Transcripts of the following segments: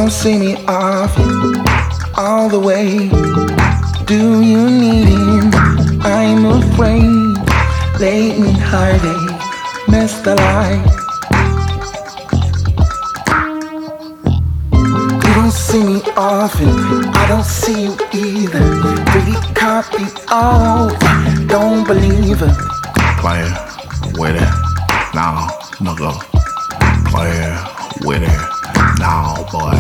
don't see me often, all the way. Do you need him? I'm afraid. Late and heartache, missed the light. You don't see me often, I don't see you either. Pretty copy, oh, don't believe it. Player with it, now, nigga. Player with it, now, boy.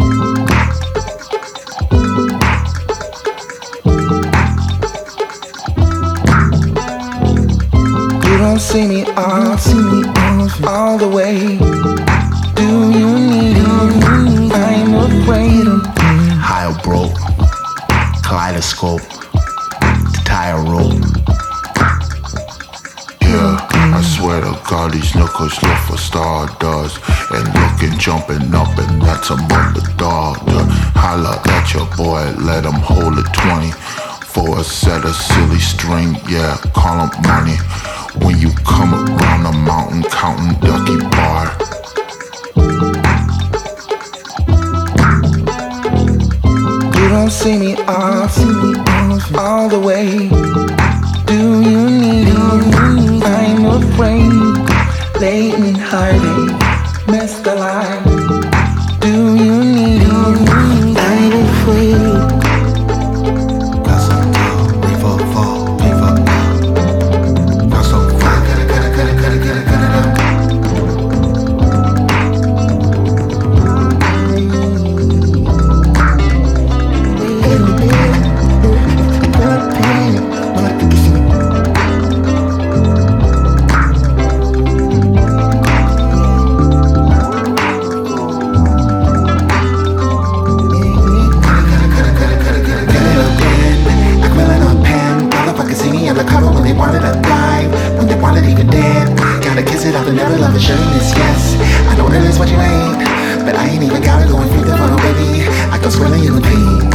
You don't see me often, all the way. Do you need him? I'm afraid. Higher broke, kaleidoscope, the tire rope. Yeah, I swear to God, these knuckles look for stardust. And looking, jumping up, and that's a mother dog. Holla at your boy, let him hold a 20 for a set of silly string, yeah, call him money. When you come around the mountain, counting ducky bar. You don't see me often, all the way. Do you need him? I'm afraid. Late and heartache, missed the light. Do you need him? I'm afraid. Got some dough, reverb fall, paper now. Got some fire, cut it up. Never love it, showing this, yes. I know it is what you ain't, but I ain't even gotta go and freak the photo, baby. I go swirling in the pain.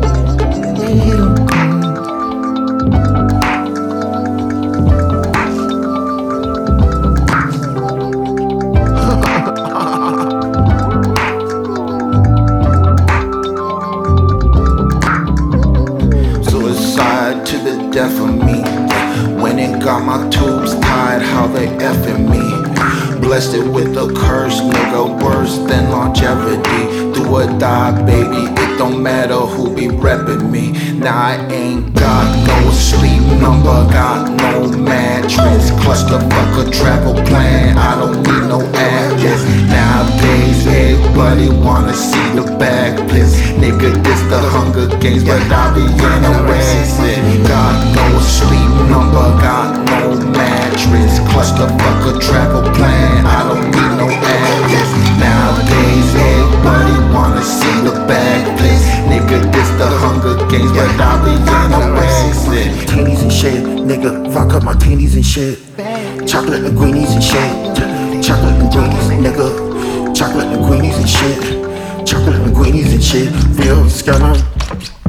Suicide to the death of me. When it got my tubes tied, how they effing me. Blessed it with a curse, nigga, worse than longevity. Do or die, baby, it don't matter who be reppin' me. Now I ain't got no sleep number, got no mattress. Clusterfucker travel plan, I don't need no address. Nowadays, everybody wanna see the back bliss. Nigga, this the Hunger Games, but I be interested. Got no sleep number, got no mattress. Clusterfucker travel plan, I don't need no address. Nowadays, everybody wanna see the back bliss. Nigga, this the Hunger Games, but I be interested. Martinis and shit, nigga, rock up martinis and shit. Chocolate and greenies and shit. Chocolate and greenies, nigga. Chocolate and greenies and shit. Chocolate and greenies and shit. Real scanner.